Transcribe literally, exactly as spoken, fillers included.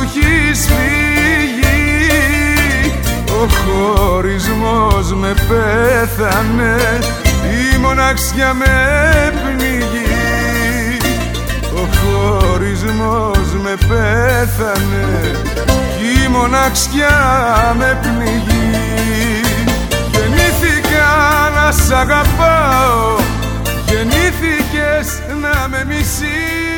έχεις φύγει. Ο χωρισμός με πέθανε, η μοναξιά με πνιγεί. Ο χωρισμός με πέθανε, η μοναξιά με πνιγεί. Γεννήθηκα να σ' αγαπάω, γεννήθηκες να με μισείς.